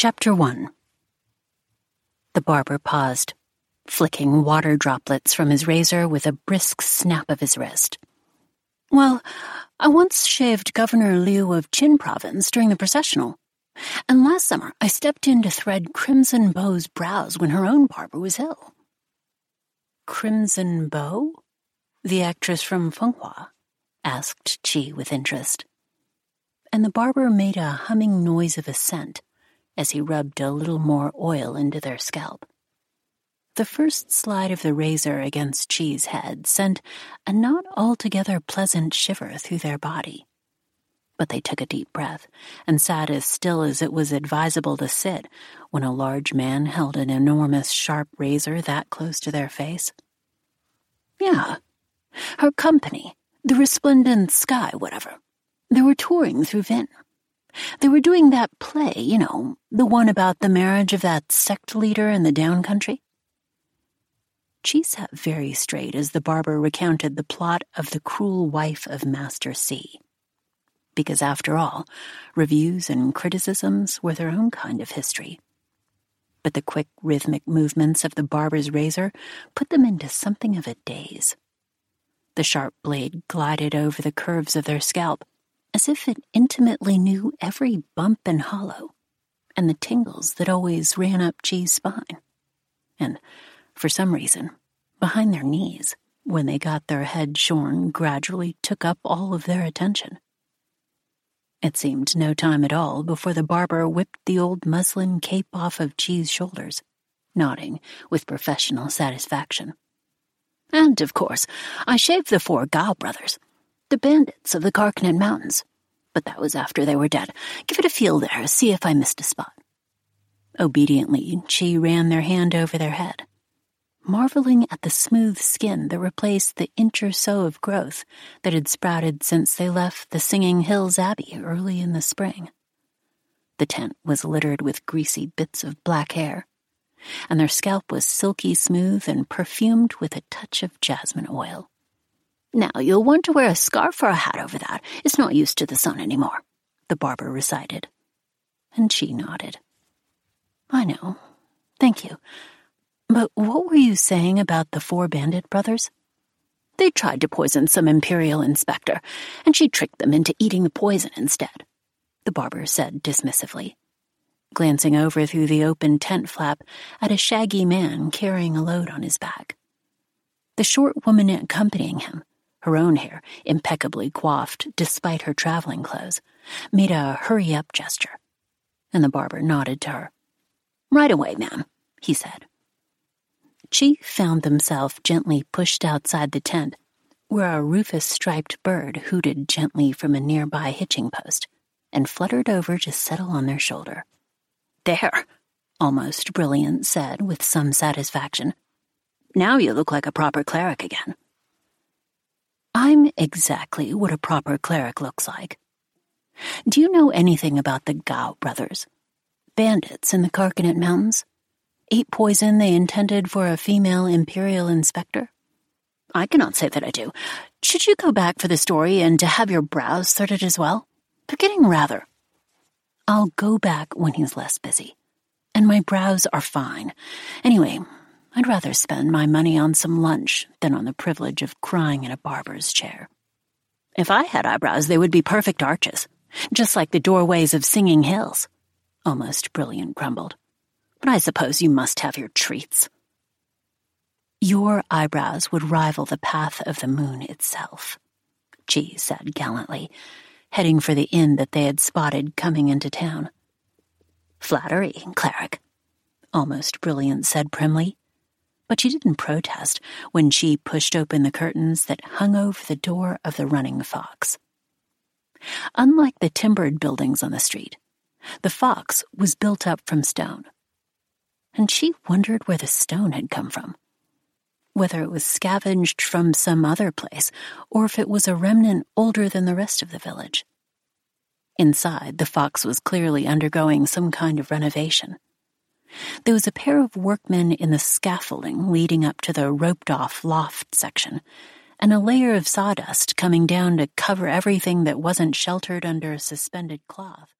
Chapter 1. The barber paused, flicking water droplets from his razor with a brisk snap of his wrist. Well, I once shaved Governor Liu of Qin Province during the processional, and last summer I stepped in to thread Crimson Bow's brows when her own barber was ill. Crimson Bow? The actress from Fenghua? Asked Qi with interest. And the barber made a humming noise of assent as he rubbed a little more oil into their scalp. The first slide of the razor against Qi's head sent a not altogether pleasant shiver through their body. But they took a deep breath and sat as still as it was advisable to sit when a large man held an enormous sharp razor that close to their face. Yeah, her company, the Resplendent Sky, whatever. They were touring through Vin. They were doing that play, the one about the marriage of that sect leader in the down country. Qi sat very straight as the barber recounted the plot of The Cruel Wife of Master C. Because after all, reviews and criticisms were their own kind of history. But the quick rhythmic movements of the barber's razor put them into something of a daze. The sharp blade glided over the curves of their scalp, as if it intimately knew every bump and hollow, and the tingles that always ran up Qi's spine. And, for some reason, behind their knees, when they got their head shorn, gradually took up all of their attention. It seemed no time at all before the barber whipped the old muslin cape off of Qi's shoulders, nodding with professional satisfaction. And, of course, I shaved the 4 Gao brothers, the bandits of the Carcanet Mountains, but that was after they were dead. Give it a feel there, see if I missed a spot. Obediently, Qi ran their hand over their head, marveling at the smooth skin that replaced the inch or so of growth that had sprouted since they left the Singing Hills Abbey early in the spring. The tent was littered with greasy bits of black hair, and their scalp was silky smooth and perfumed with a touch of jasmine oil. Now, you'll want to wear a scarf or a hat over that. It's not used to the sun anymore, the barber recited. And Qi nodded. I know. Thank you. But what were you saying about the 4 bandit brothers? They tried to poison some imperial inspector, and she tricked them into eating the poison instead, the barber said dismissively, glancing over through the open tent flap at a shaggy man carrying a load on his back. The short woman accompanying him, her own hair impeccably coiffed despite her traveling clothes, made a hurry-up gesture, and the barber nodded to her. Right away, ma'am, he said. Qi found himself gently pushed outside the tent, where a rufous-striped bird hooted gently from a nearby hitching post and fluttered over to settle on their shoulder. There, Almost Brilliant said with some satisfaction. Now you look like a proper cleric again. I'm exactly what a proper cleric looks like. Do you know anything about the Gao brothers? Bandits in the Carcanet Mountains? Ate poison they intended for a female imperial inspector? I cannot say that I do. Should you go back for the story and to have your brows threaded as well? They're getting rather. I'll go back when he's less busy. And my brows are fine. Anyway, I'd rather spend my money on some lunch than on the privilege of crying in a barber's chair. If I had eyebrows, they would be perfect arches, just like the doorways of Singing Hills, Almost Brilliant grumbled. But I suppose you must have your treats. Your eyebrows would rival the path of the moon itself, Qi said gallantly, heading for the inn that they had spotted coming into town. Flattery, cleric, Almost Brilliant said primly, but she didn't protest when Qi pushed open the curtains that hung over the door of the Running Fox. Unlike the timbered buildings on the street, the Fox was built up from stone, and she wondered where the stone had come from, whether it was scavenged from some other place or if it was a remnant older than the rest of the village. Inside, the Fox was clearly undergoing some kind of renovation. There was a pair of workmen in the scaffolding leading up to the roped-off loft section, and a layer of sawdust coming down to cover everything that wasn't sheltered under a suspended cloth.